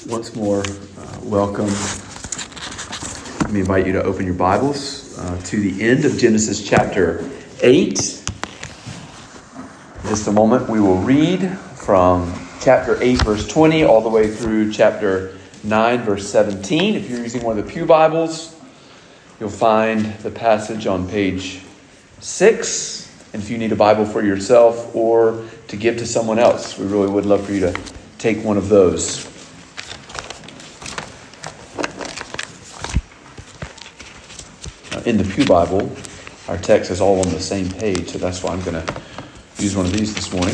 Once more, welcome. Let me invite you to open your Bibles to the end of Genesis chapter 8. In just a moment, we will read from chapter 8, verse 20, all the way through chapter 9, verse 17. If you're using one of the Pew Bibles, you'll find the passage on page 6. And if you need a Bible for yourself or to give to someone else, we really would love for you to take one of those. In the Pew Bible, our text is all on the same page, so that's why I'm going to use one of these this morning.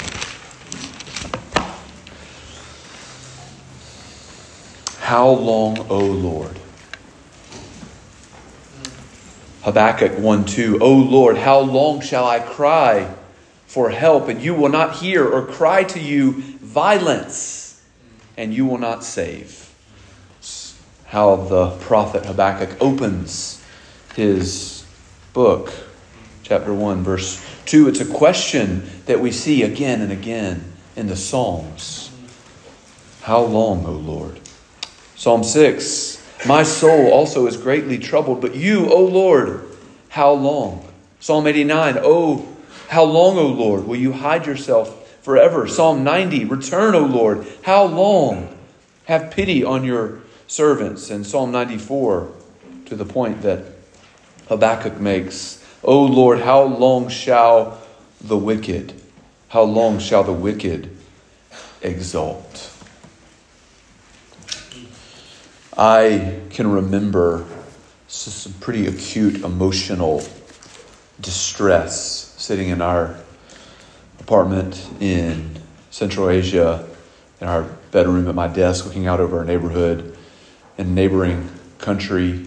How long, O Lord? Habakkuk 1:2. O Lord, how long shall I cry for help, and you will not hear, or cry to you violence, and you will not save? How the prophet Habakkuk opens his book, chapter 1, verse 2. It's a question that we see again and again in the Psalms. How long, O Lord? Psalm 6. My soul also is greatly troubled, but you, O Lord, how long? Psalm 89. Oh, how long, O Lord, will you hide yourself forever? Psalm 90. Return, O Lord, how long? Have pity on your servants. And Psalm 94, to the point that Habakkuk makes, O Lord, how long shall the wicked exalt? I can remember some pretty acute emotional distress sitting in our apartment in Central Asia, in our bedroom at my desk, looking out over our neighborhood and neighboring country,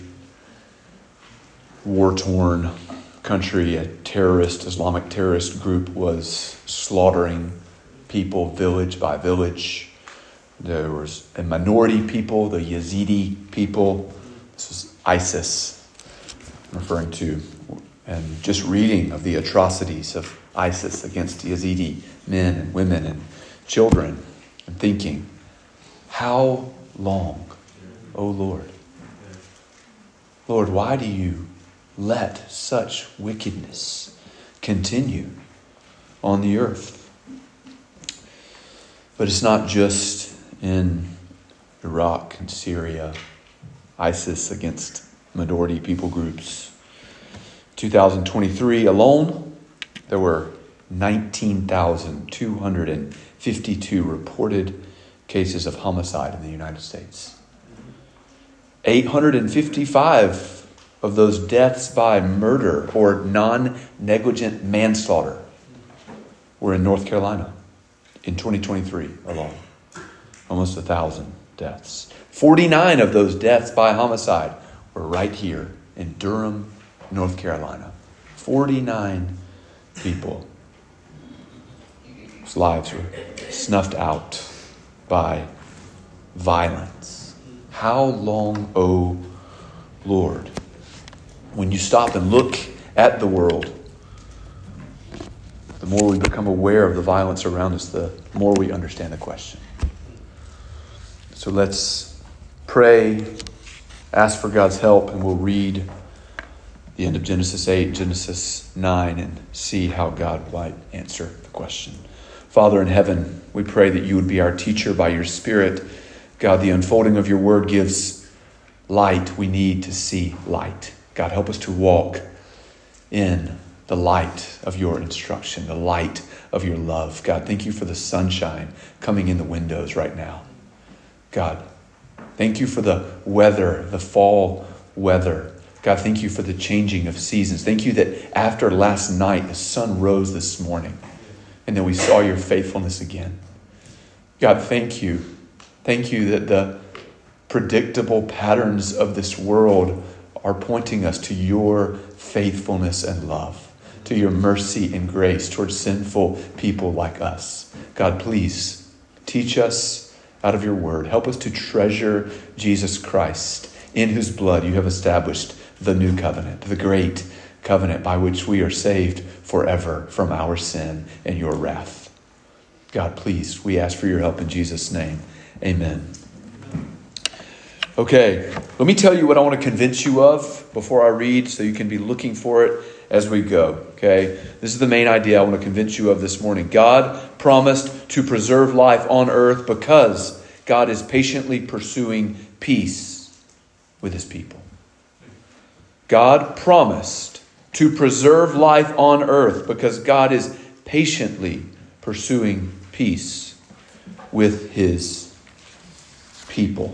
war-torn country. A Islamic terrorist group was slaughtering people village by village. There was a minority people, the Yazidi people. This was ISIS, I'm referring to. And just reading of the atrocities of ISIS against Yazidi men and women and children, and thinking, how long, O Lord? Lord, why do you let such wickedness continue on the earth? But it's not just in Iraq and Syria, ISIS against minority people groups. 2023 alone, there were 19,252 reported cases of homicide in the United States. 855 of those deaths by murder or non-negligent manslaughter were in North Carolina in 2023 alone. Almost 1,000 deaths. 49 of those deaths by homicide were right here in Durham, North Carolina. 49 people whose lives were snuffed out by violence. How long, O Lord? When you stop and look at the world, the more we become aware of the violence around us, the more we understand the question. So let's pray, ask for God's help, and we'll read the end of Genesis 8, Genesis 9, and see how God might answer the question. Father in heaven, we pray that you would be our teacher by your Spirit. God, the unfolding of your word gives light. We need to see light. God, help us to walk in the light of your instruction, the light of your love. God, thank you for the sunshine coming in the windows right now. God, thank you for the weather, the fall weather. God, thank you for the changing of seasons. Thank you that after last night, the sun rose this morning, and then we saw your faithfulness again. God, thank you. Thank you that the predictable patterns of this world are pointing us to your faithfulness and love, to your mercy and grace towards sinful people like us. God, please teach us out of your word. Help us to treasure Jesus Christ, in whose blood you have established the new covenant, the great covenant by which we are saved forever from our sin and your wrath. God, please, we ask for your help in Jesus' name. Amen. Okay, let me tell you what I want to convince you of before I read so you can be looking for it as we go. Okay, this is the main idea I want to convince you of this morning. God promised to preserve life on earth because God is patiently pursuing peace with his people. God promised to preserve life on earth because God is patiently pursuing peace with his people.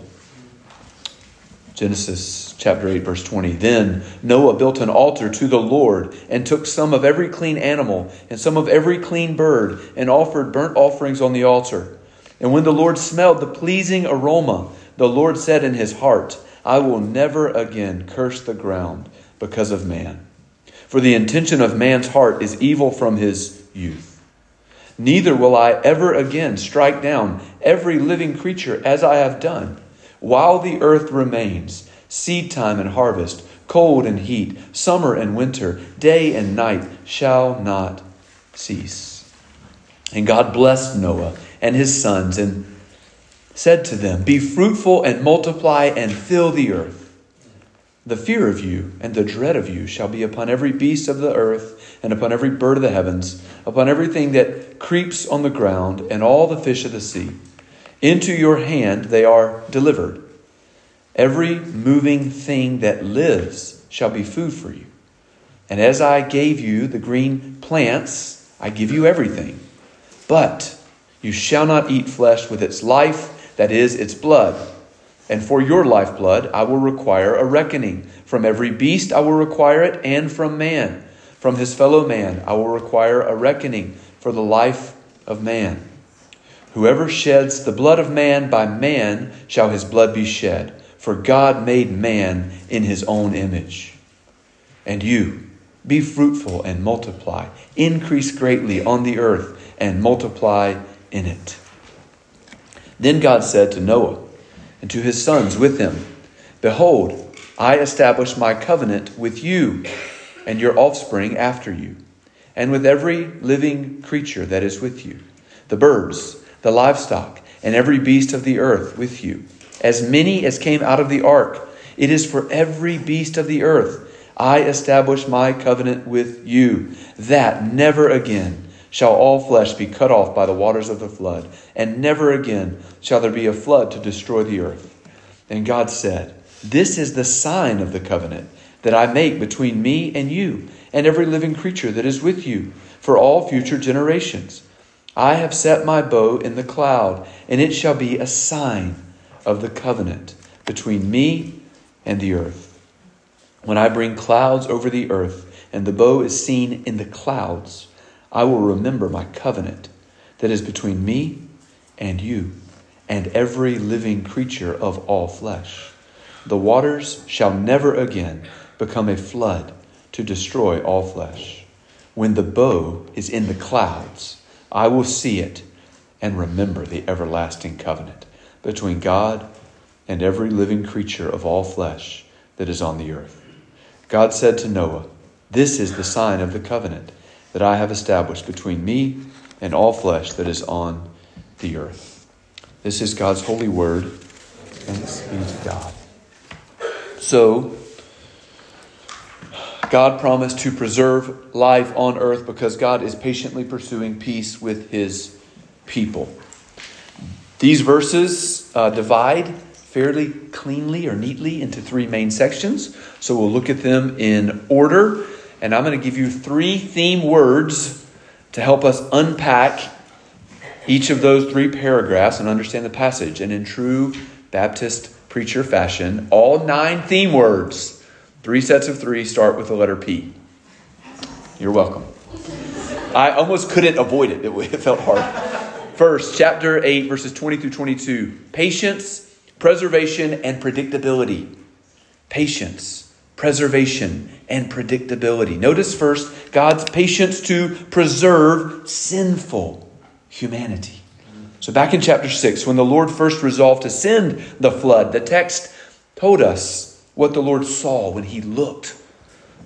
Genesis chapter 8, verse 20. Then Noah built an altar to the Lord and took some of every clean animal and some of every clean bird and offered burnt offerings on the altar. And when the Lord smelled the pleasing aroma, the Lord said in his heart, I will never again curse the ground because of man. For the intention of man's heart is evil from his youth. Neither will I ever again strike down every living creature as I have done. While the earth remains, seed time and harvest, cold and heat, summer and winter, day and night shall not cease. And God blessed Noah and his sons and said to them, Be fruitful and multiply and fill the earth. The fear of you and the dread of you shall be upon every beast of the earth and upon every bird of the heavens, upon everything that creeps on the ground and all the fish of the sea. Into your hand they are delivered. Every moving thing that lives shall be food for you. And as I gave you the green plants, I give you everything. But you shall not eat flesh with its life, that is, its blood. And for your lifeblood I will require a reckoning. From every beast I will require it, and from man. From his fellow man I will require a reckoning for the life of man. Whoever sheds the blood of man, by man shall his blood be shed. For God made man in his own image. And you, be fruitful and multiply. Increase greatly on the earth and multiply in it. Then God said to Noah and to his sons with him, Behold, I establish my covenant with you and your offspring after you, and with every living creature that is with you, the birds, the livestock, and every beast of the earth with you, as many as came out of the ark. It is for every beast of the earth I establish my covenant with you, that never again shall all flesh be cut off by the waters of the flood, and never again shall there be a flood to destroy the earth. And God said, This is the sign of the covenant that I make between me and you, and every living creature that is with you, for all future generations. I have set my bow in the cloud, and it shall be a sign of the covenant between me and the earth. When I bring clouds over the earth, and the bow is seen in the clouds, I will remember my covenant that is between me and you, and every living creature of all flesh. The waters shall never again become a flood to destroy all flesh. When the bow is in the clouds, I will see it and remember the everlasting covenant between God and every living creature of all flesh that is on the earth. God said to Noah, This is the sign of the covenant that I have established between me and all flesh that is on the earth. This is God's holy word. Thanks be to God. So, God promised to preserve life on earth because God is patiently pursuing peace with his people. These verses divide fairly cleanly or neatly into three main sections. So we'll look at them in order. And I'm going to give you three theme words to help us unpack each of those three paragraphs and understand the passage. And in true Baptist preacher fashion, all 9 theme words, 3 sets of 3, start with the letter P. You're welcome. I almost couldn't avoid it. It felt hard. First, chapter 8, verses 20 through 22. Patience, preservation, and predictability. Patience, preservation, and predictability. Notice first, God's patience to preserve sinful humanity. So back in chapter 6, when the Lord first resolved to send the flood, the text told us what the Lord saw when he looked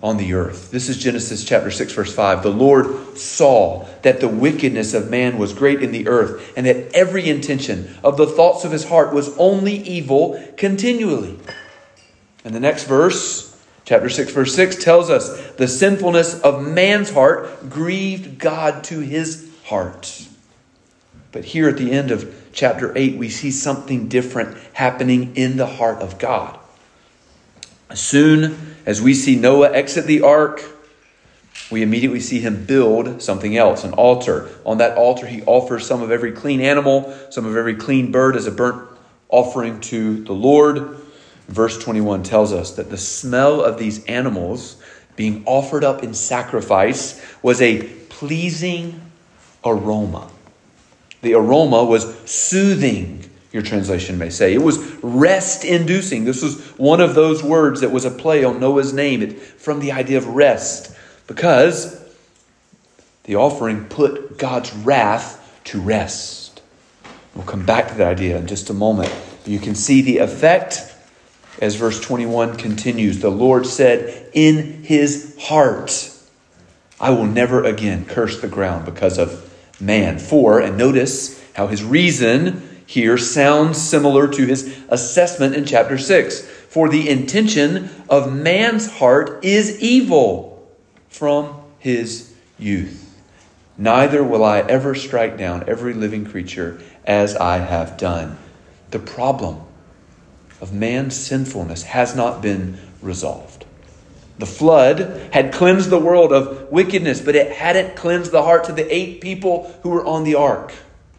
on the earth. This is Genesis chapter 6, verse 5. The Lord saw that the wickedness of man was great in the earth, and that every intention of the thoughts of his heart was only evil continually. And the next verse, chapter 6, verse 6, tells us the sinfulness of man's heart grieved God to his heart. But here at the end of chapter 8, we see something different happening in the heart of God. As soon as we see Noah exit the ark, we immediately see him build something else, an altar. On that altar, he offers some of every clean animal, some of every clean bird as a burnt offering to the Lord. Verse 21 tells us that the smell of these animals being offered up in sacrifice was a pleasing aroma. The aroma was soothing, your translation may say. It was rest-inducing. This was one of those words that was a play on Noah's name from the idea of rest, because the offering put God's wrath to rest. We'll come back to that idea in just a moment. You can see the effect as verse 21 continues. The Lord said in his heart, I will never again curse the ground because of man. For, and notice how his reason here sounds similar to his assessment in chapter 6. For the intention of man's heart is evil from his youth. Neither will I ever strike down every living creature as I have done. The problem of man's sinfulness has not been resolved. The flood had cleansed the world of wickedness, but it hadn't cleansed the hearts of the 8 people who were on the ark.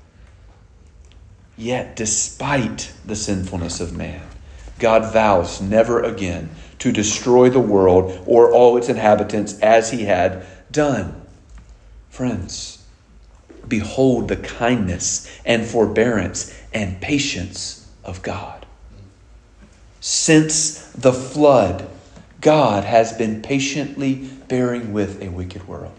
Yet, despite the sinfulness of man, God vows never again to destroy the world or all its inhabitants as he had done. Friends, behold the kindness and forbearance and patience of God. Since the flood, God has been patiently bearing with a wicked world.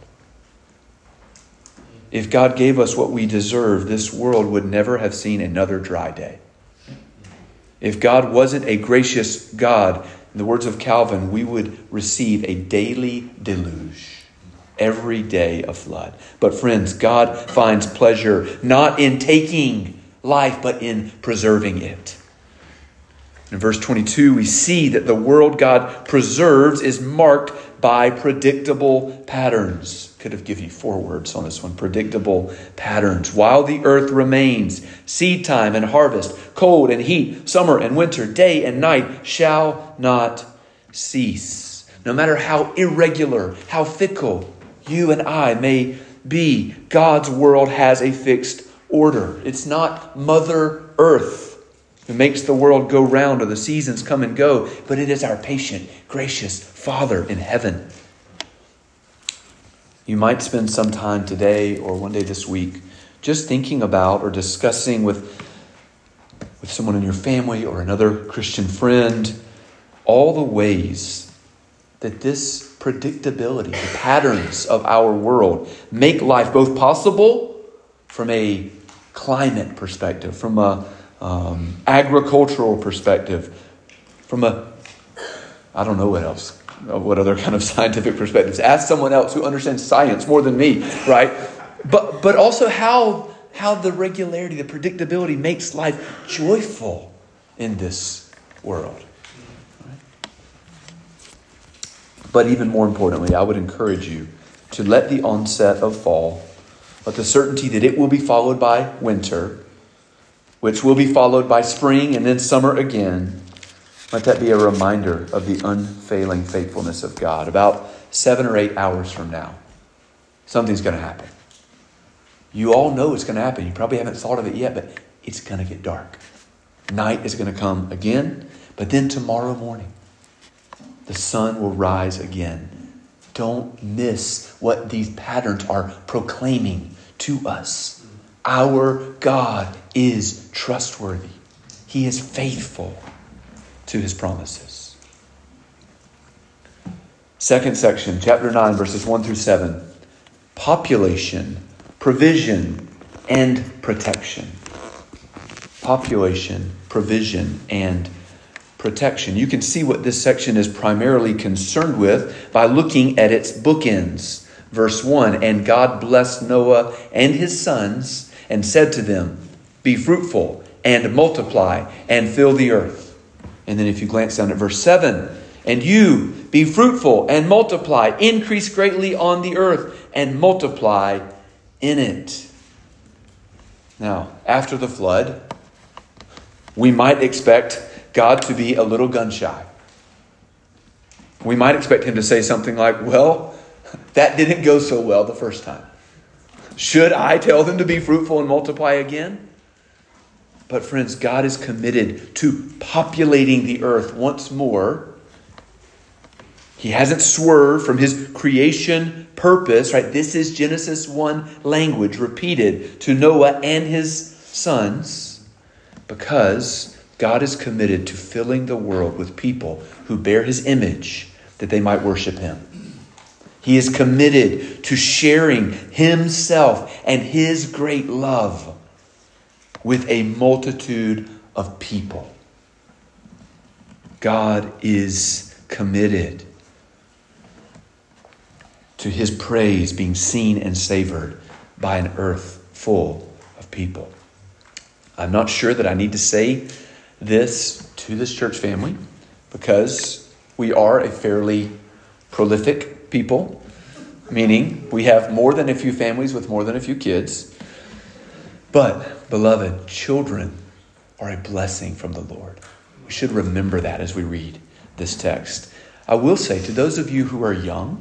If God gave us what we deserve, this world would never have seen another dry day. If God wasn't a gracious God, in the words of Calvin, we would receive a daily deluge, every day a flood. But friends, God finds pleasure not in taking life, but in preserving it. In verse 22, we see that the world God preserves is marked by predictable patterns. Could have given you 4 words on this one. Predictable patterns. While the earth remains, seed time and harvest, cold and heat, summer and winter, day and night shall not cease. No matter how irregular, how fickle you and I may be, God's world has a fixed order. It's not Mother Earth who makes the world go round or the seasons come and go, but it is our patient, gracious Father in heaven. You might spend some time today or one day this week just thinking about or discussing with someone in your family or another Christian friend all the ways that this predictability, the patterns of our world make life both possible from a climate perspective, from a agricultural perspective, from I don't know what else, what other kind of scientific perspectives. Ask someone else who understands science more than me, right? But also how the regularity, the predictability makes life joyful in this world. Right? But even more importantly, I would encourage you to let the onset of fall, let the certainty that it will be followed by winter, which will be followed by spring and then summer again. Let that be a reminder of the unfailing faithfulness of God. About 7 or 8 hours from now, something's going to happen. You all know it's going to happen. You probably haven't thought of it yet, but it's going to get dark. Night is going to come again, but then tomorrow morning, the sun will rise again. Don't miss what these patterns are proclaiming to us. Our God is trustworthy. He is faithful to his promises. Second section, chapter 9, verses 1 through 7. Population, provision, and protection. Population, provision, and protection. You can see what this section is primarily concerned with by looking at its bookends. Verse 1, and God blessed Noah and his sons and said to them, be fruitful and multiply and fill the earth. And then if you glance down at verse 7, and you be fruitful and multiply, increase greatly on the earth and multiply in it. Now, after the flood, we might expect God to be a little gun shy. We might expect him to say something like, well, that didn't go so well the first time. Should I tell them to be fruitful and multiply again? But friends, God is committed to populating the earth once more. He hasn't swerved from his creation purpose, right? This is Genesis 1 language repeated to Noah and his sons, because God is committed to filling the world with people who bear his image that they might worship him. He is committed to sharing himself and his great love with a multitude of people. God is committed to his praise being seen and savored by an earth full of people. I'm not sure that I need to say this to this church family, because we are a fairly prolific people, meaning we have more than a few families with more than a few kids. But, beloved, children are a blessing from the Lord. We should remember that as we read this text. I will say to those of you who are young,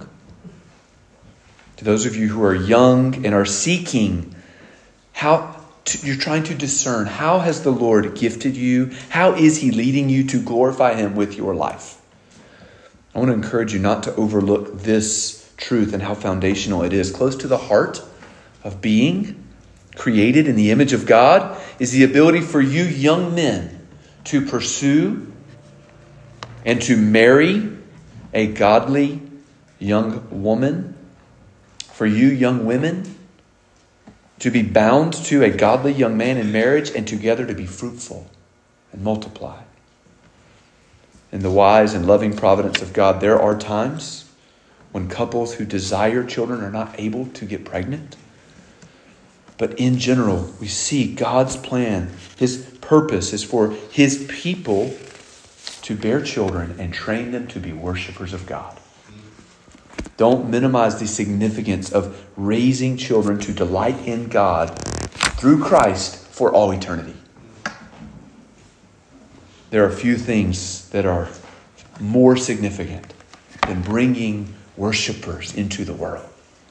and are seeking you're trying to discern, how has the Lord gifted you? How is he leading you to glorify him with your life? I want to encourage you not to overlook this truth and how foundational it is. Close to the heart of being created in the image of God is the ability for you young men to pursue and to marry a godly young woman. For you young women to be bound to a godly young man in marriage, and together to be fruitful and multiply. In the wise and loving providence of God, there are times when couples who desire children are not able to get pregnant. But in general, we see God's plan. His purpose is for his people to bear children and train them to be worshipers of God. Don't minimize the significance of raising children to delight in God through Christ for all eternity. There are few things that are more significant than bringing worshipers into the world.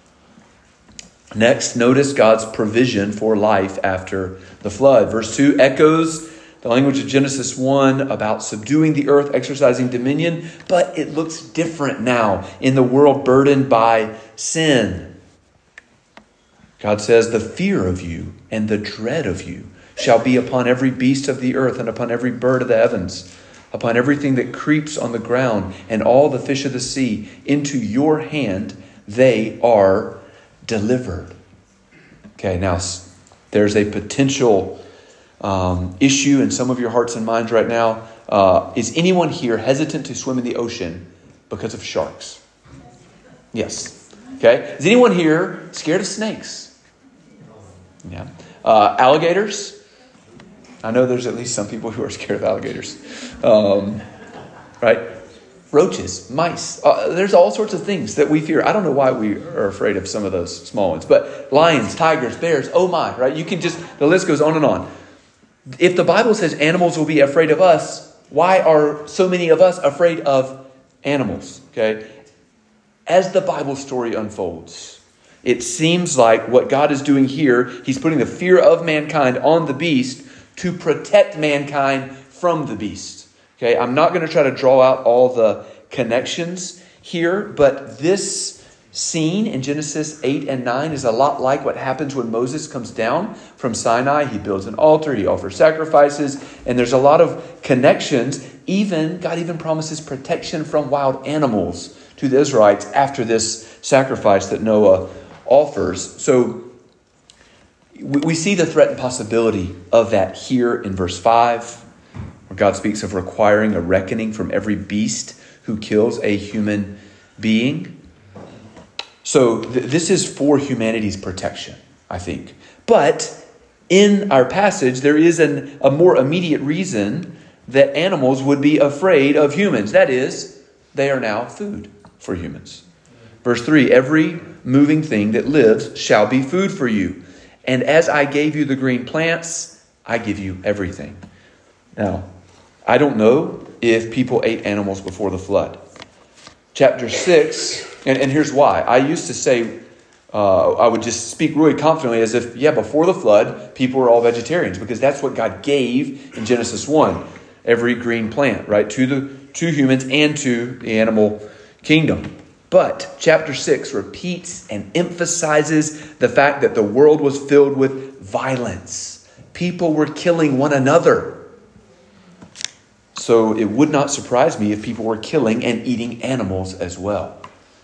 Next, notice God's provision for life after the flood. Verse 2 echoes the language of Genesis 1 about subduing the earth, exercising dominion, but it looks different now in the world burdened by sin. God says, the fear of you and the dread of you shall be upon every beast of the earth and upon every bird of the heavens, upon everything that creeps on the ground and all the fish of the sea. Into your hand they are delivered. Okay, now there's a potential issue in some of your hearts and minds right now. Is anyone here hesitant to swim in the ocean because of sharks? Yes. Okay. Is anyone here scared of snakes? Yeah. Alligators? I know there's at least some people who are scared of alligators. Right? Roaches, mice. There's all sorts of things that we fear. I don't know why we are afraid of some of those small ones. But lions, tigers, bears, oh my, right? You can the list goes on and on. If the Bible says animals will be afraid of us, why are so many of us afraid of animals? Okay. As the Bible story unfolds, it seems like what God is doing here, he's putting the fear of mankind on the beast to protect mankind from the beast. Okay, I'm not going to try to draw out all the connections here, but this scene in Genesis 8 and 9 is a lot like what happens when Moses comes down from Sinai. He builds an altar, he offers sacrifices, and there's a lot of connections. God even promises protection from wild animals to the Israelites after this sacrifice that Noah offers. So we see the threat and possibility of that here in verse 5. We're where God speaks of requiring a reckoning from every beast who kills a human being. So this is for humanity's protection, I think. But in our passage, there is a more immediate reason that animals would be afraid of humans. That is, they are now food for humans. Verse 3, every moving thing that lives shall be food for you. And as I gave you the green plants, I give you everything. Now, I don't know if people ate animals before the flood. Chapter 6, and here's why. I used to say, I would just speak really confidently as if, before the flood, people were all vegetarians, because that's what God gave in Genesis 1. Every green plant, right? To humans and to the animal kingdom. But chapter 6 repeats and emphasizes the fact that the world was filled with violence. People were killing one another. So it would not surprise me if people were killing and eating animals as well.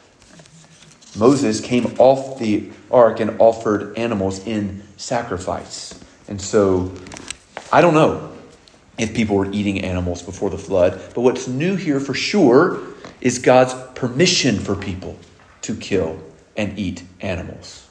Moses came off the ark and offered animals in sacrifice. And so I don't know if people were eating animals before the flood. But what's new here for sure is God's permission for people to kill and eat animals.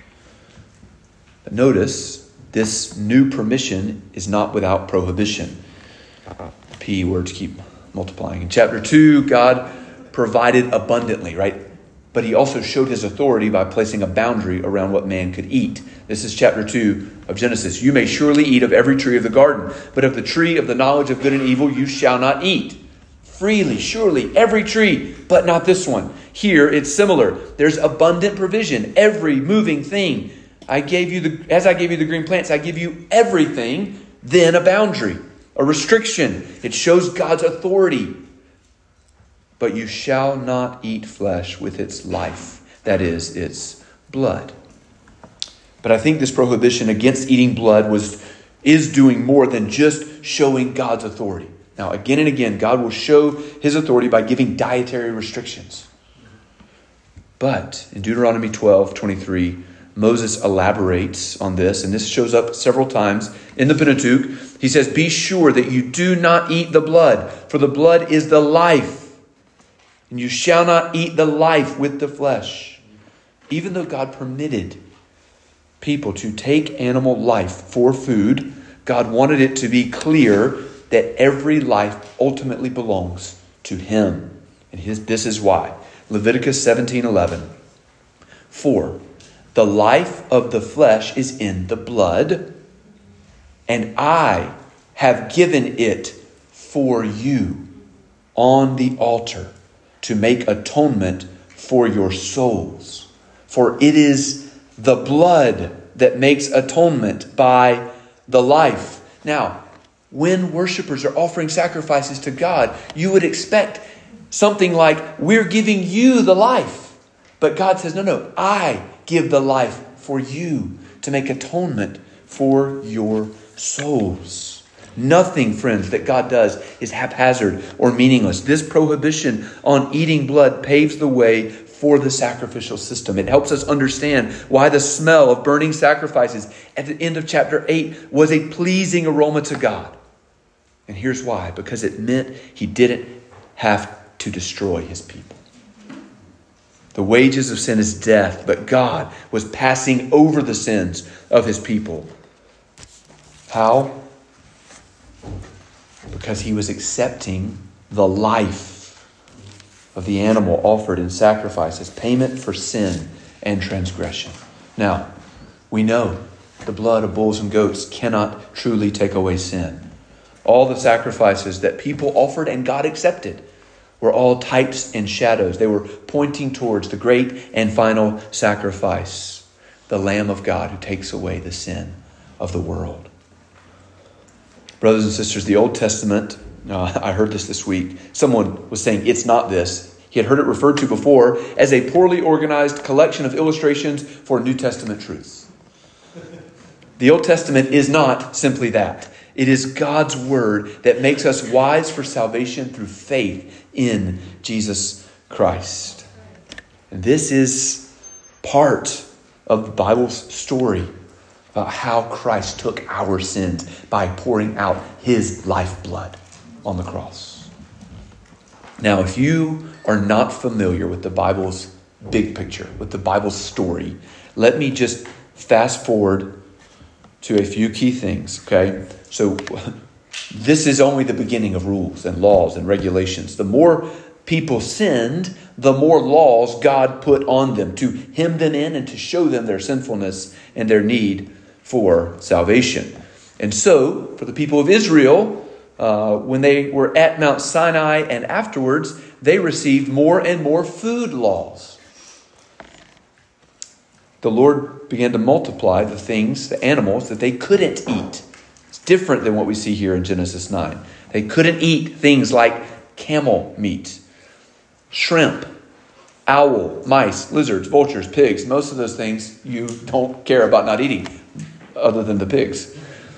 But notice, this new permission is not without prohibition. The P words keep multiplying. In chapter 2, God provided abundantly, right? But he also showed his authority by placing a boundary around what man could eat. This is chapter 2 of Genesis. You may surely eat of every tree of the garden, but of the tree of the knowledge of good and evil you shall not eat. Freely, surely, every tree, but not this one. Here it's similar. There's abundant provision. Every moving thing. As I gave you the green plants, I give you everything. Then a boundary, a restriction. It shows God's authority. But you shall not eat flesh with its life, that is, its blood. But I think this prohibition against eating blood is doing more than just showing God's authority. Now, again and again, God will show his authority by giving dietary restrictions. But in Deuteronomy 12:23, Moses elaborates on this, and this shows up several times in the Pentateuch. He says, be sure that you do not eat the blood, for the blood is the life. And you shall not eat the life with the flesh. Even though God permitted people to take animal life for food, God wanted it to be clear that every life ultimately belongs to him. And this is why. Leviticus 17:11. For the life of the flesh is in the blood, and I have given it for you on the altar to make atonement for your souls. For it is the blood that makes atonement by the life. Now, when worshipers are offering sacrifices to God, you would expect something like, we're giving you the life. But God says, no, I give the life for you to make atonement for your souls. Nothing, friends, that God does is haphazard or meaningless. This prohibition on eating blood paves the way for the sacrificial system. It helps us understand why the smell of burning sacrifices at the end of chapter 8 was a pleasing aroma to God. And here's why. Because it meant he didn't have to destroy his people. The wages of sin is death, but God was passing over the sins of his people. How? Because he was accepting the life of the animal offered in sacrifice as payment for sin and transgression. Now, we know the blood of bulls and goats cannot truly take away sin. All the sacrifices that people offered and God accepted were all types and shadows. They were pointing towards the great and final sacrifice, the Lamb of God who takes away the sin of the world. Brothers and sisters, the Old Testament, I heard this week. Someone was saying it's not this. He had heard it referred to before as a poorly organized collection of illustrations for New Testament truths. The Old Testament is not simply that. It is God's word that makes us wise for salvation through faith in Jesus Christ. And this is part of the Bible's story about how Christ took our sins by pouring out his lifeblood on the cross. Now, if you are not familiar with the Bible's big picture, with the Bible's story, let me just fast forward to a few key things, okay? So this is only the beginning of rules and laws and regulations. The more people sinned, the more laws God put on them to hem them in and to show them their sinfulness and their need for salvation. And so, for the people of Israel, when they were at Mount Sinai and afterwards, they received more and more food laws. The Lord began to multiply the things, the animals that they couldn't eat. It's different than what we see here in Genesis 9. They couldn't eat things like camel meat, shrimp, owl, mice, lizards, vultures, pigs. Most of those things you don't care about not eating, other than the pigs.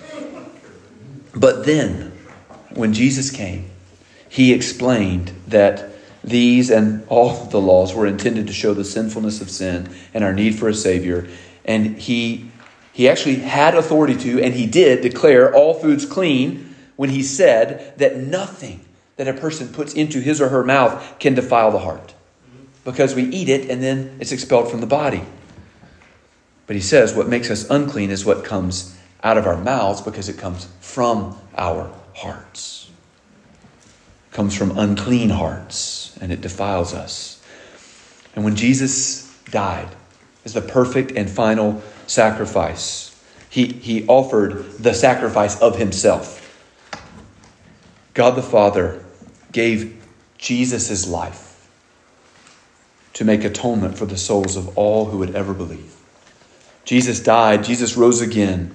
But then, when Jesus came, he explained that these and all the laws were intended to show the sinfulness of sin and our need for a Savior. And he actually had authority to, and he did, declare all foods clean when he said that nothing that a person puts into his or her mouth can defile the heart. Because we eat it and then it's expelled from the body. But he says what makes us unclean is what comes out of our mouths because it comes from our hearts. It comes from unclean hearts and it defiles us. And when Jesus died as the perfect and final sacrifice, he offered the sacrifice of himself. God the Father gave Jesus his life to make atonement for the souls of all who would ever believe. Jesus died. Jesus rose again.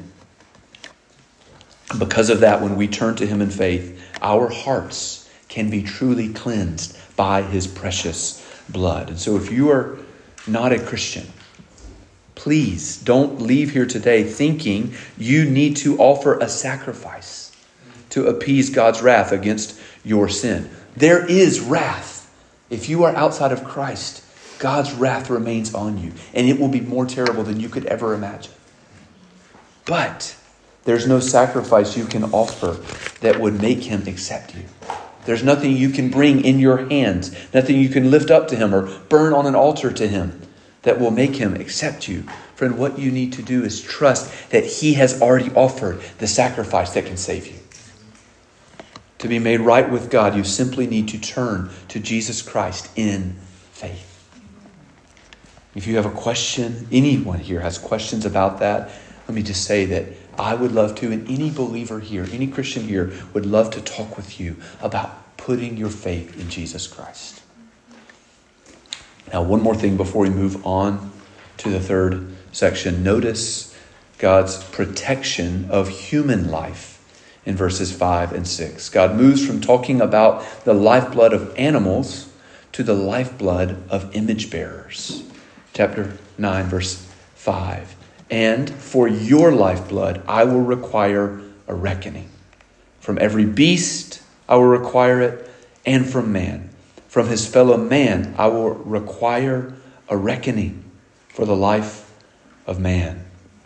Because of that, when we turn to him in faith, our hearts can be truly cleansed by his precious blood. And so if you are not a Christian, please don't leave here today thinking you need to offer a sacrifice to appease God's wrath against your sin. There is wrath. If you are outside of Christ, God's wrath remains on you, and it will be more terrible than you could ever imagine. But there's no sacrifice you can offer that would make him accept you. There's nothing you can bring in your hands, nothing you can lift up to him or burn on an altar to him that will make him accept you. Friend, what you need to do is trust that he has already offered the sacrifice that can save you. To be made right with God, you simply need to turn to Jesus Christ in faith. If you have a question, anyone here has questions about that, let me just say that I would love to, and any believer here, any Christian here would love to talk with you about putting your faith in Jesus Christ. Now, one more thing before we move on to the third section. Notice God's protection of human life in verses 5 and 6. God moves from talking about the lifeblood of animals to the lifeblood of image bearers. Chapter 9, verse 5. And for your lifeblood, I will require a reckoning. From every beast, I will require it, and from man. From his fellow man, I will require a reckoning for the life of man.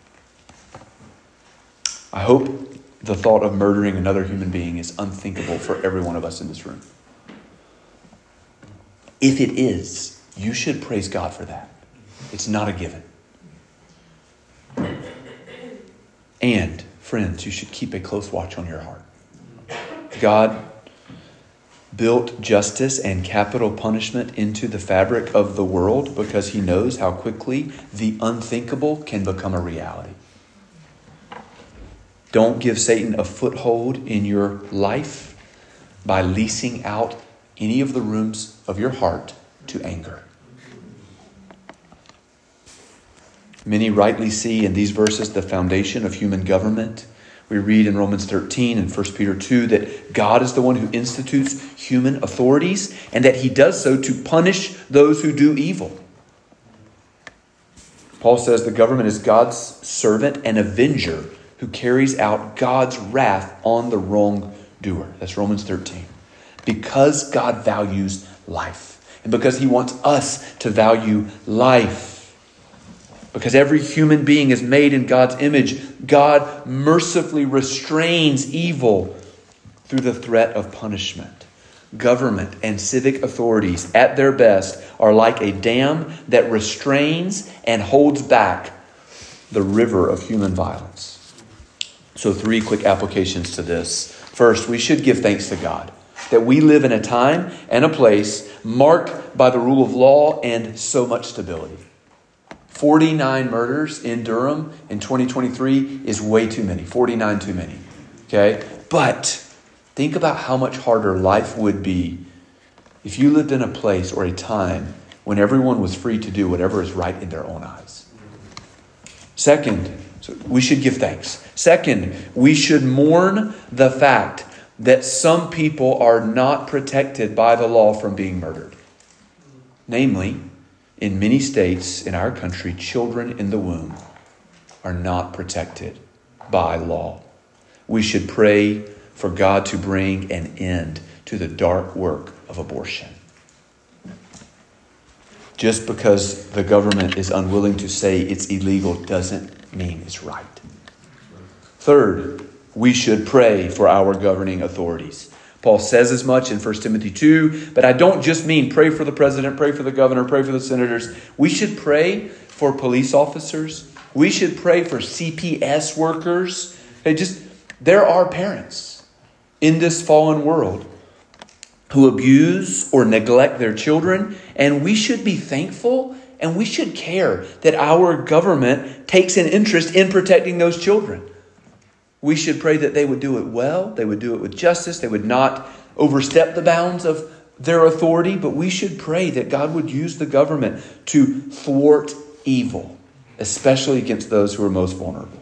I hope the thought of murdering another human being is unthinkable for every one of us in this room. If it is, you should praise God for that. It's not a given. And, friends, you should keep a close watch on your heart. God built justice and capital punishment into the fabric of the world because he knows how quickly the unthinkable can become a reality. Don't give Satan a foothold in your life by leasing out any of the rooms of your heart to anger. Many rightly see in these verses the foundation of human government. We read in Romans 13 and 1 Peter 2 that God is the one who institutes human authorities and that he does so to punish those who do evil. Paul says the government is God's servant and avenger who carries out God's wrath on the wrongdoer. That's Romans 13. Because God values life and because he wants us to value life. Because every human being is made in God's image, God mercifully restrains evil through the threat of punishment. Government and civic authorities, at their best, are like a dam that restrains and holds back the river of human violence. So 3 quick applications to this. First, we should give thanks to God that we live in a time and a place marked by the rule of law and so much stability. 49 murders in Durham in 2023 is way too many. 49 too many. Okay? But think about how much harder life would be if you lived in a place or a time when everyone was free to do whatever is right in their own eyes. Second, so we should give thanks. Second, we should mourn the fact that some people are not protected by the law from being murdered. Namely, in many states in our country, children in the womb are not protected by law. We should pray for God to bring an end to the dark work of abortion. Just because the government is unwilling to say it's illegal doesn't mean it's right. Third, we should pray for our governing authorities. Paul says as much in 1 Timothy 2, but I don't just mean pray for the president, pray for the governor, pray for the senators. We should pray for police officers. We should pray for CPS workers. There are parents in this fallen world who abuse or neglect their children, and we should be thankful and we should care that our government takes an interest in protecting those children. We should pray that they would do it well, they would do it with justice, they would not overstep the bounds of their authority, but we should pray that God would use the government to thwart evil, especially against those who are most vulnerable.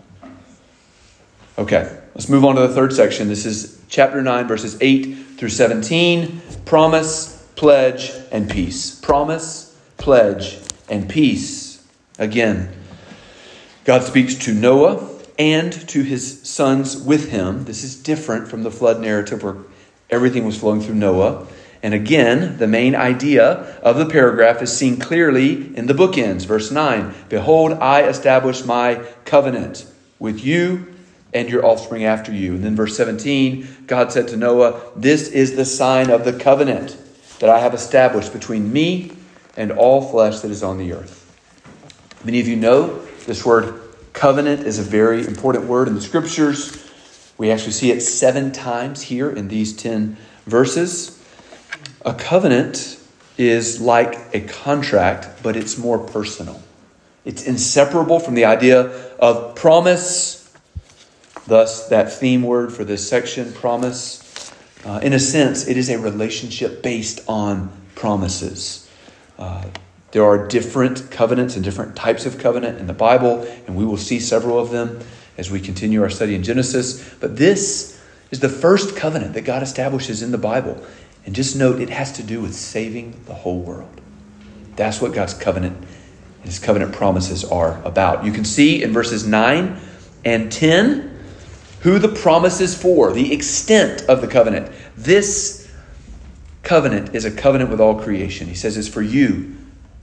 Okay, let's move on to the third section. This is chapter 9, verses 8 through 17. Promise, pledge, and peace. Promise, pledge, and peace. Again, God speaks to Noah and to his sons with him. This is different from the flood narrative where everything was flowing through Noah. And again, the main idea of the paragraph is seen clearly in the bookends. Verse 9, behold, I establish my covenant with you and your offspring after you. And then verse 17, God said to Noah, this is the sign of the covenant that I have established between me and all flesh that is on the earth. Many of you know this word covenant is a very important word in the scriptures. We actually see it 7 times here in these 10 verses. A covenant is like a contract, but it's more personal. It's inseparable from the idea of promise. Thus, that theme word for this section, promise. In a sense, it is a relationship based on promises. There are different covenants and different types of covenant in the Bible, and we will see several of them as we continue our study in Genesis. But this is the first covenant that God establishes in the Bible. And just note, it has to do with saving the whole world. That's what God's covenant and his covenant promises are about. You can see in verses 9 and 10 who the promise is for, the extent of the covenant. This covenant is a covenant with all creation. He says it's for you,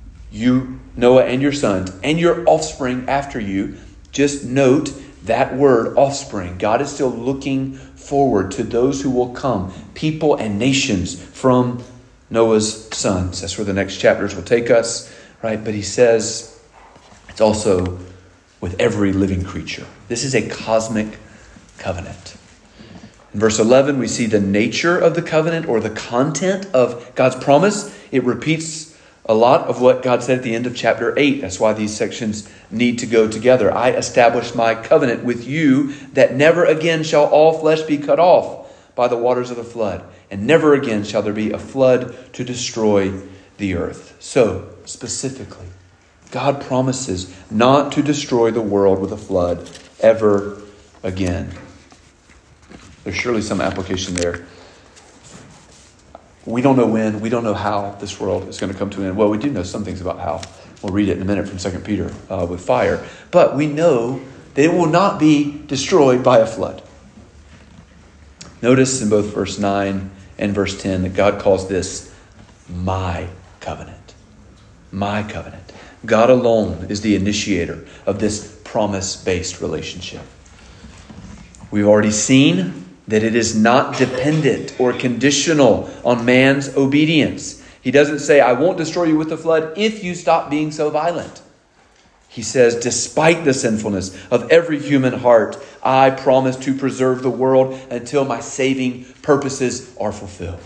Noah, and your sons, and your offspring after you. Just note that word, offspring. God is still looking forward to those who will come, people and nations from Noah's sons. That's where the next chapters will take us, right? But he says it's also with every living creature. This is a cosmic covenant. In verse 11, we see the nature of the covenant or the content of God's promise. It repeats a lot of what God said at the end of chapter 8. That's why these sections need to go together. I establish my covenant with you that never again shall all flesh be cut off by the waters of the flood. And never again shall there be a flood to destroy the earth. So, specifically, God promises not to destroy the world with a flood ever again. There's surely some application there. We don't know when, we don't know how this world is going to come to an end. Well, we do know some things about how. We'll read it in a minute from 2 Peter with fire. But we know that it will not be destroyed by a flood. Notice in both verse 9 and verse 10 that God calls this my covenant. My covenant. God alone is the initiator of this promise-based relationship. We've already seen that it is not dependent or conditional on man's obedience. He doesn't say, I won't destroy you with the flood if you stop being so violent. He says, despite the sinfulness of every human heart, I promise to preserve the world until my saving purposes are fulfilled.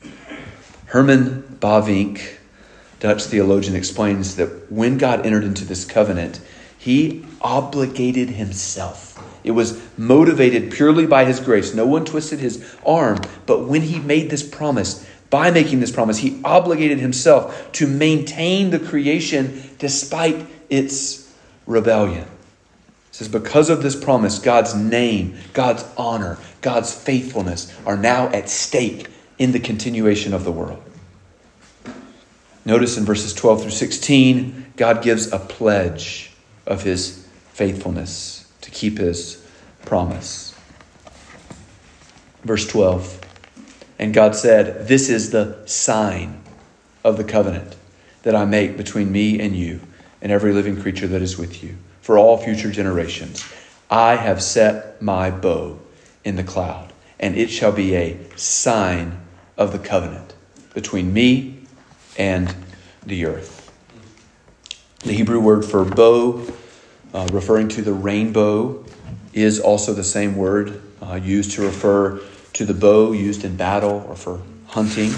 Herman Bavinck, Dutch theologian, explains that when God entered into this covenant, he obligated himself. It was motivated purely by his grace. No one twisted his arm. But when he made this promise, by making this promise, he obligated himself to maintain the creation despite its rebellion. It says, because of this promise, God's name, God's honor, God's faithfulness are now at stake in the continuation of the world. Notice in verses 12 through 16, God gives a pledge of his faithfulness to keep his promise. Verse 12, and God said, this is the sign of the covenant that I make between me and you and every living creature that is with you for all future generations. I have set my bow in the cloud, and it shall be a sign of the covenant between me and the earth. The Hebrew word for bow, referring to the rainbow, is also the same word used to refer to the bow used in battle or for hunting.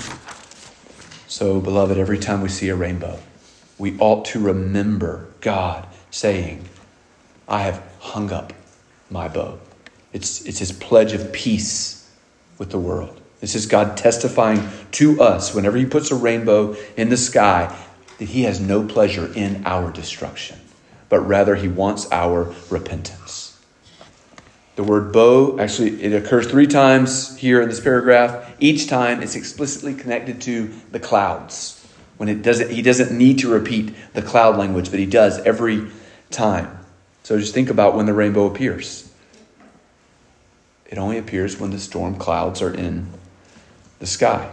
So, beloved, every time we see a rainbow, we ought to remember God saying, I have hung up my bow. It's his pledge of peace with the world. This is God testifying to us whenever he puts a rainbow in the sky that he has no pleasure in our destruction, but rather he wants our repentance. The word bow, actually, it occurs 3 times here in this paragraph. Each time it's explicitly connected to the clouds. When he doesn't need to repeat the cloud language, but he does every time. So just think about when the rainbow appears. It only appears when the storm clouds are in the sky.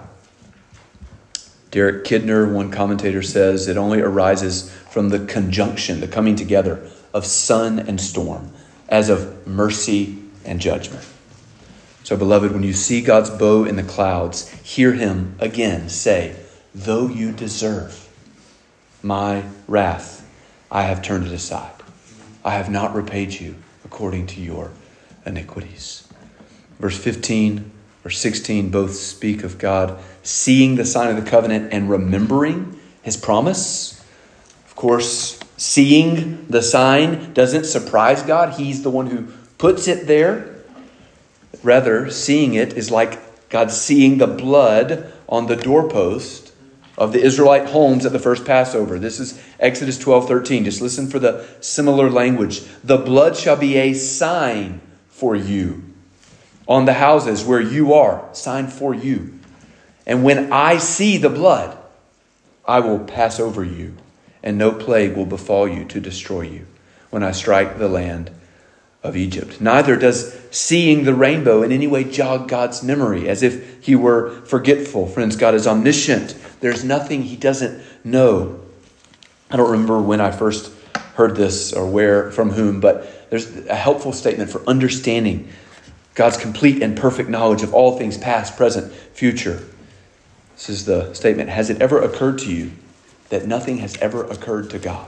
Derek Kidner, one commentator, says it only arises from the conjunction, the coming together of sun and storm, as of mercy and judgment. So, beloved, when you see God's bow in the clouds, hear him again say, though you deserve my wrath, I have turned it aside. I have not repaid you according to your iniquities. Verse 15, verse 16 both speak of God seeing the sign of the covenant and remembering his promise. Of course, seeing the sign doesn't surprise God. He's the one who puts it there. Rather, seeing it is like God seeing the blood on the doorpost of the Israelite homes at the first Passover. This is Exodus 12:13. Just listen for the similar language. The blood shall be a sign for you on the houses where you are, sign for you. And when I see the blood, I will pass over you, and no plague will befall you to destroy you when I strike the land of Egypt. Neither does seeing the rainbow in any way jog God's memory as if he were forgetful. Friends, God is omniscient. There's nothing he doesn't know. I don't remember when I first heard this or where, from whom, but there's a helpful statement for understanding God's complete and perfect knowledge of all things past, present, future. This is the statement. Has it ever occurred to you that nothing has ever occurred to God?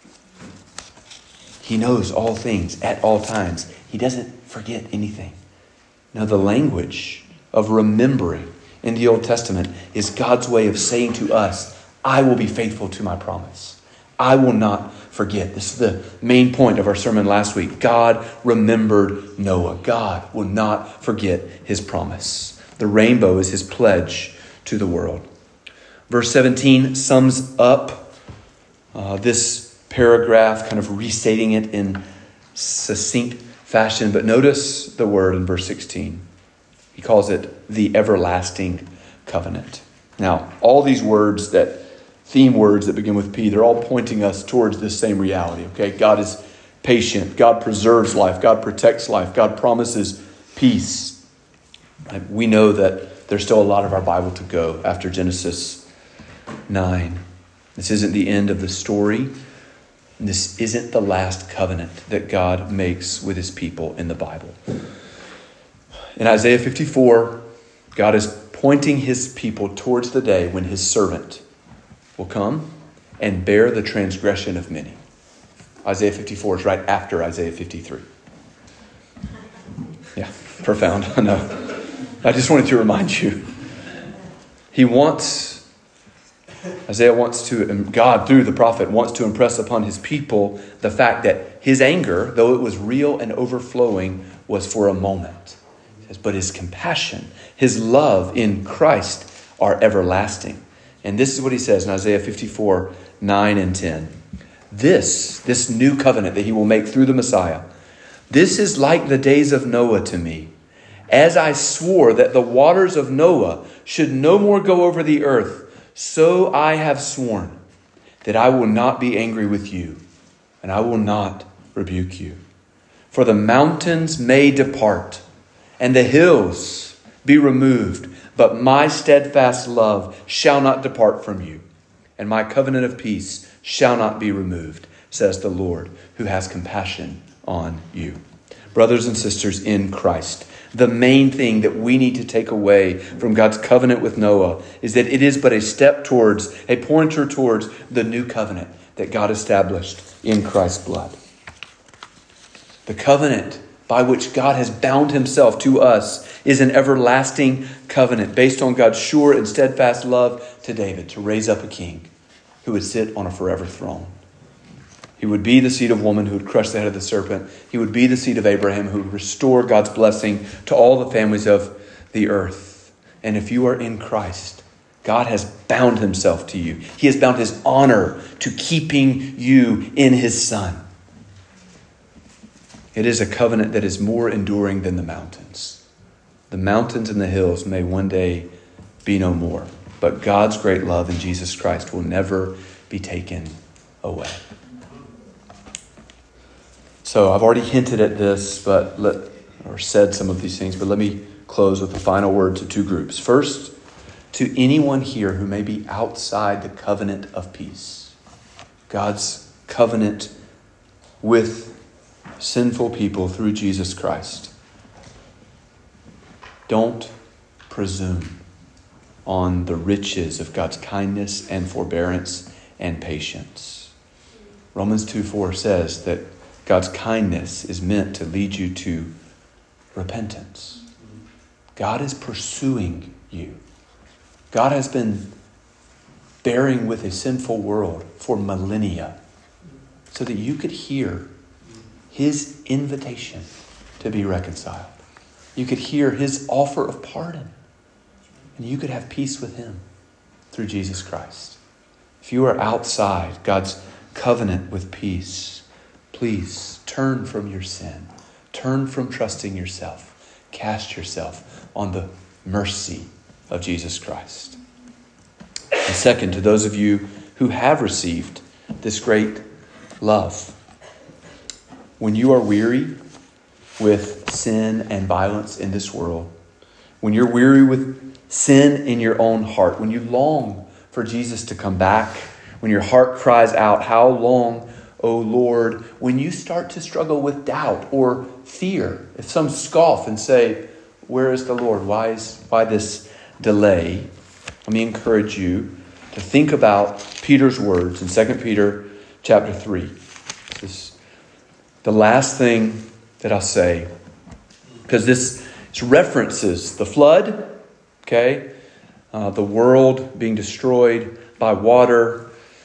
He knows all things at all times. He doesn't forget anything. Now, the language of remembering in the Old Testament is God's way of saying to us, I will be faithful to my promise. I will not forget. This is the main point of our sermon last week. God remembered Noah. God will not forget his promise. The rainbow is his pledge to the world. Verse 17 sums up this paragraph, kind of restating it in succinct fashion. But notice the word in verse 16. He calls it the everlasting covenant. Now, all these words, theme words that begin with P, they're all pointing us towards this same reality. Okay, God is patient. God preserves life. God protects life. God promises peace. We know that there's still a lot of our Bible to go after Genesis 9. This isn't the end of the story. This isn't the last covenant that God makes with his people in the Bible. In Isaiah 54, God is pointing his people towards the day when his servant will come and bear the transgression of many. Isaiah 54 is right after Isaiah 53. Yeah, profound, I know. I just wanted to remind you. God through the prophet wants to impress upon his people the fact that his anger, though it was real and overflowing, was for a moment. He says, but his compassion, his love in Christ are everlasting. And this is what he says in Isaiah 54, 9 and 10. This new covenant that he will make through the Messiah, this is like the days of Noah to me. As I swore that the waters of Noah should no more go over the earth, so I have sworn that I will not be angry with you, and I will not rebuke you. For the mountains may depart, and the hills be removed, but my steadfast love shall not depart from you, and my covenant of peace shall not be removed, says the Lord, who has compassion on you. Brothers and sisters in Christ, the main thing that we need to take away from God's covenant with Noah is that it is but a step towards, a pointer towards the new covenant that God established in Christ's blood. The covenant by which God has bound himself to us is an everlasting covenant based on God's sure and steadfast love to David to raise up a king who would sit on a forever throne. He would be the seed of woman who would crush the head of the serpent. He would be the seed of Abraham who would restore God's blessing to all the families of the earth. And if you are in Christ, God has bound himself to you. He has bound his honor to keeping you in his Son. It is a covenant that is more enduring than the mountains. The mountains and the hills may one day be no more, but God's great love in Jesus Christ will never be taken away. So I've already hinted at this, or said some of these things, but let me close with a final word to two groups. First, to anyone here who may be outside the covenant of peace, God's covenant with sinful people through Jesus Christ. Don't presume on the riches of God's kindness and forbearance and patience. Romans 2:4 says that God's kindness is meant to lead you to repentance. God is pursuing you. God has been bearing with a sinful world for millennia so that you could hear his invitation to be reconciled. You could hear his offer of pardon, and you could have peace with him through Jesus Christ. If you are outside God's covenant with peace, please turn from your sin. Turn from trusting yourself. Cast yourself on the mercy of Jesus Christ. And second, to those of you who have received this great love, when you are weary with sin and violence in this world, when you're weary with sin in your own heart, when you long for Jesus to come back, when your heart cries out, "How long, O Lord?" when you start to struggle with doubt or fear, if some scoff and say, "Where is the Lord? Why this delay?" Let me encourage you to think about Peter's words in 2 Peter chapter 3. This is the last thing that I'll say, because this references the flood, okay? The world being destroyed by water.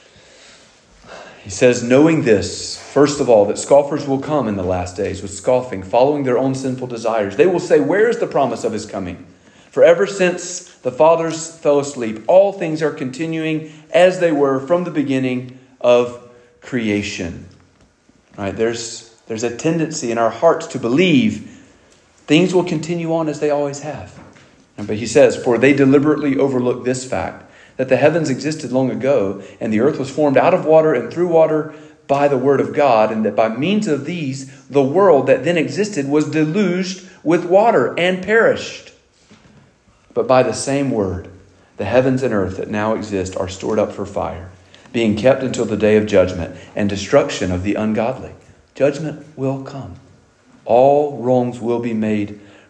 He says, knowing this, first of all, that scoffers will come in the last days with scoffing, following their own sinful desires. They will say, "Where is the promise of his coming? For ever since the fathers fell asleep, all things are continuing as they were from the beginning of creation." Right? There's a tendency in our hearts to believe things will continue on as they always have. But he says, "For they deliberately overlook this fact, that the heavens existed long ago, and the earth was formed out of water and through water by the word of God, and that by means of these, the world that then existed was deluged with water and perished. But by the same word, the heavens and earth that now exist are stored up for fire, being kept until the day of judgment and destruction of the ungodly." Judgment will come. All wrongs will be made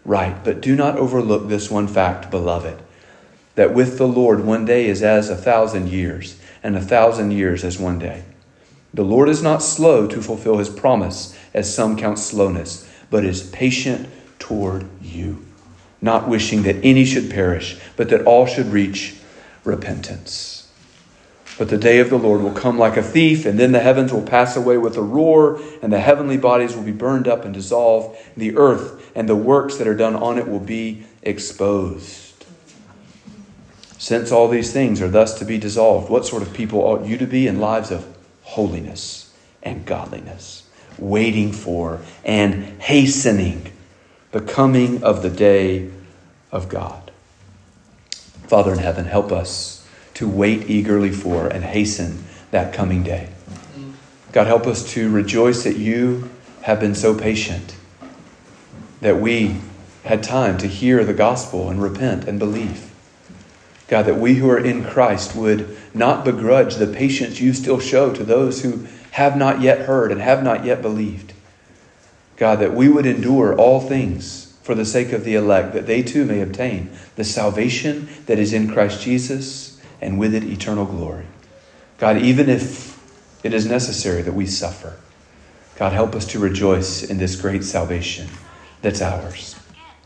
right. But do not overlook this one fact, beloved, that with the Lord 1 day is as 1,000 years, and 1,000 years as 1 day. The Lord is not slow to fulfill his promise, as some count slowness, but is patient toward you, not wishing that any should perish, but that all should reach repentance. But the day of the Lord will come like a thief, and then the heavens will pass away with a roar, and the heavenly bodies will be burned up and dissolved. The earth and the works that are done on it will be exposed. Since all these things are thus to be dissolved, what sort of people ought you to be in lives of holiness and godliness, waiting for and hastening the coming of the day of God? Father in heaven, help us to wait eagerly for and hasten that coming day. God, help us to rejoice that you have been so patient, that we had time to hear the gospel and repent and believe. God, that we who are in Christ would not begrudge the patience you still show to those who have not yet heard and have not yet believed. God, that we would endure all things for the sake of the elect, that they too may obtain the salvation that is in Christ Jesus, and with it eternal glory. God, even if it is necessary that we suffer, God, help us to rejoice in this great salvation that's ours.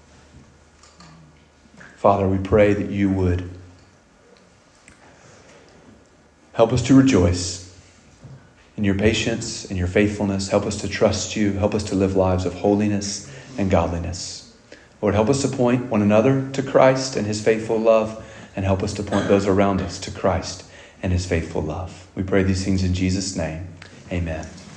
Father, we pray that you would help us to rejoice in your patience and your faithfulness. Help us to trust you. Help us to live lives of holiness and godliness. Lord, help us to point one another to Christ and his faithful love, and help us to point those around us to Christ and his faithful love. We pray these things in Jesus' name. Amen.